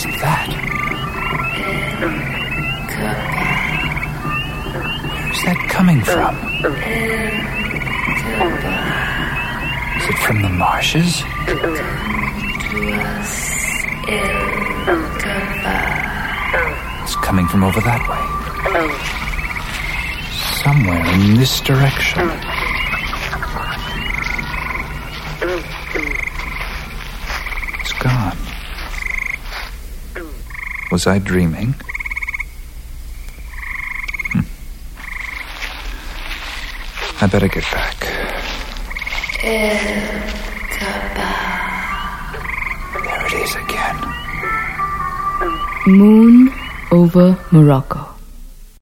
What's that? Where's that coming from? Is it from the marshes? It's coming from over that way. Somewhere in this direction. It's gone. Was I dreaming? I better get back. There it is again. Moon over Morocco.